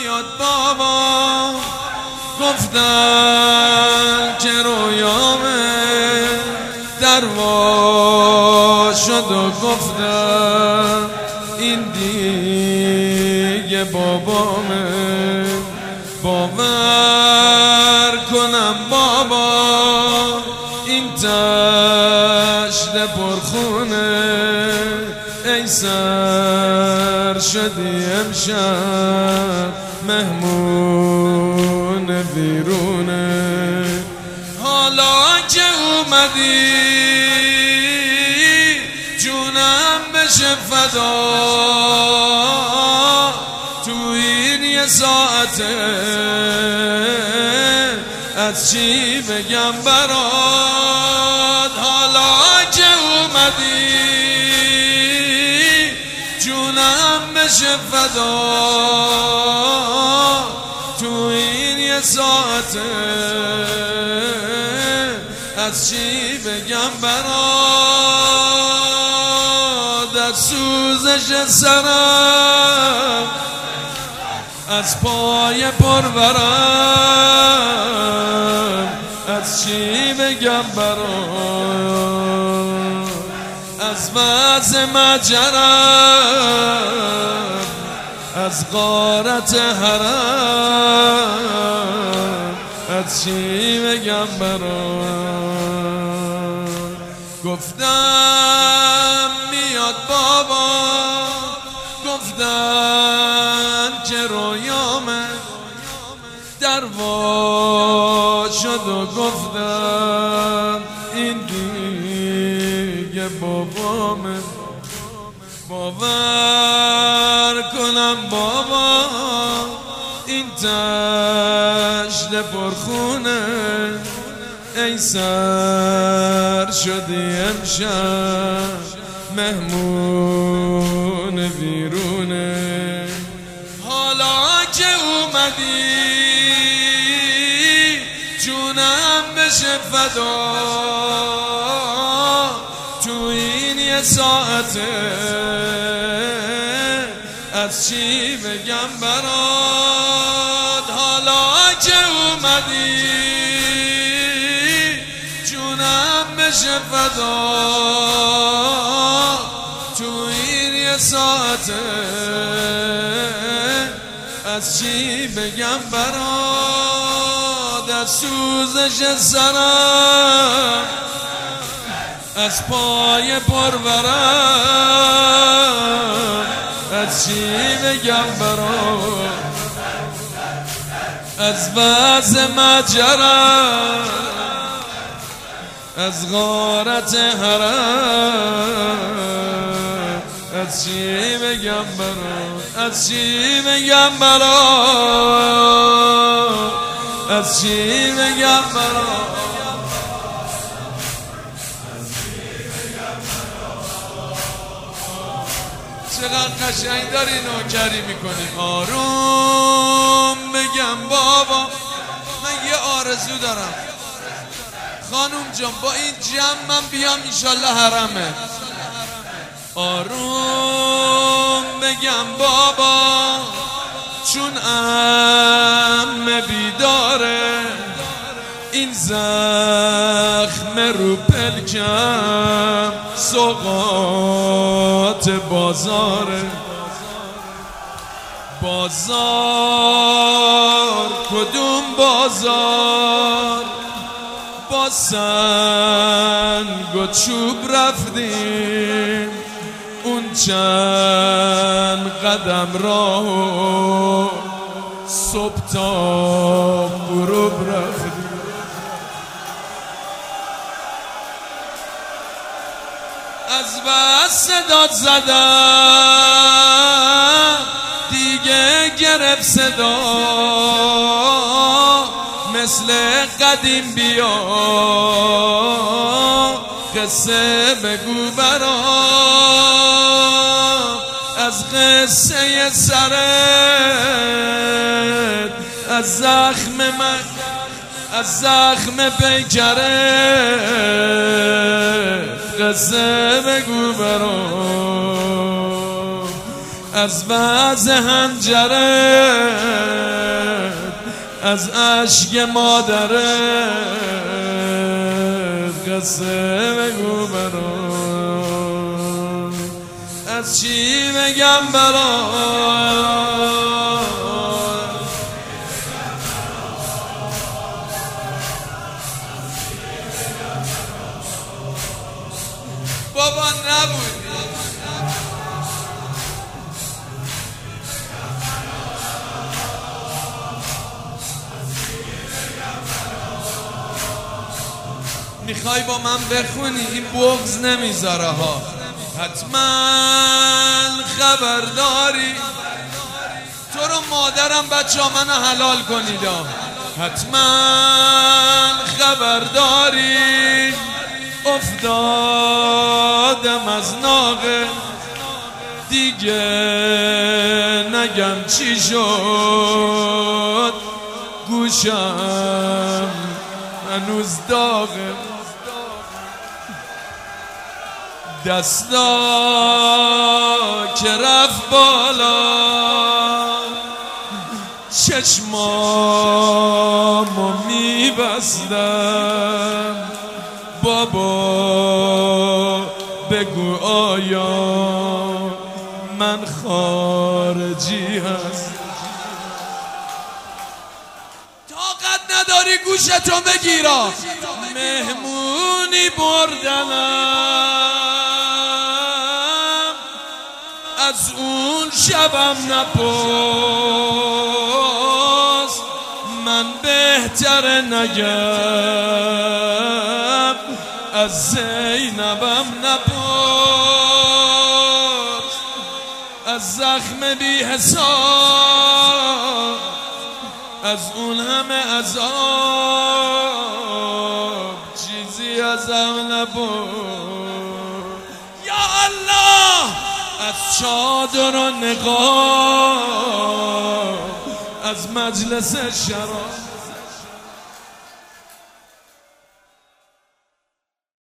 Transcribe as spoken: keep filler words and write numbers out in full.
میاد بابا، گفتن که رویامه دروا شد و گفتن این دیگه بابامه. باور کنم بابا این تشت پرخونه، ای سر شدی امشب مهمون ویرونه. حالا که اومدی جونم بشه فدا، تو این یه ساعته از چی بگم برات. حالا که اومدی جونم بشه فدا، تو این یه ساعته از چی بگم برات. از سوزش سرم از پای پرورم از چی بگم برات. از وضع مجرم از غارت حرم از چی بگم برات. گفتم میاد بابا، گفتن که رویامه دروا شد و گفتم این دیگه بابامه. باور کنم بابا این تشت پرخونه، ای سر شدی امشب مهمون ویرونه. حالا که اومدی جونم بشه فدا، تو این یه ساعته از چی بگم برات. حالا که اومدی جونم بشه فدا، تو این یه ساعته از چی بگم برات. از سوزش سرم از پای پرورم از چی بگم برات. از وضع مجرم از غارت حرم از چی بگم برات. از چی بگم برات. از چی بگم برات. چقدر قشنگ داری نوکری میکنیم. آروم بگم بابا، من یه آرزو دارم خانوم جان، با این جمع من بیام ایشالله حرمه. آروم بگم بابا چون عمه بیداره، این زخم رو پلکم سوغات بازاره. بازار کدوم بازار، با سنگ و چوب رفتیم اون چند قدم راهو صبح تا غروب رفتیم. از بس صدات زدم دیگه گرفت صدا، مثل قدیم بیا قصه بگو برا. از قصه سرت از زخم من از زخم پیکره قصه بگو برام. از وضع هنجره، از عشق مادره، قصه بگو برام، از چی بگم برام. بابا نبودی میخوای با من بخونی؟ این بغض نمیذاره ها. حتما خبرداری تو رو مادرم بچه ها منو حلال کنید. حتما خبرداری افتادم از ناقه، دیگه نگم چی شد، گوشم هنوز داغه، دستا که رفت بالا، چشمامو میبستم. بابا بگو آیا من خارجی هست؟ طاقت نداری گوشتو بگیرا، مهمونی بردنم، از اون شبم نپرس، من بهتر نگم، از زینبم نپرس، از زخم بی حساب، از اون همه عذاب، چیزی ازم نپرس. یا الله، از چادر و نقاب، از مجلس شراب،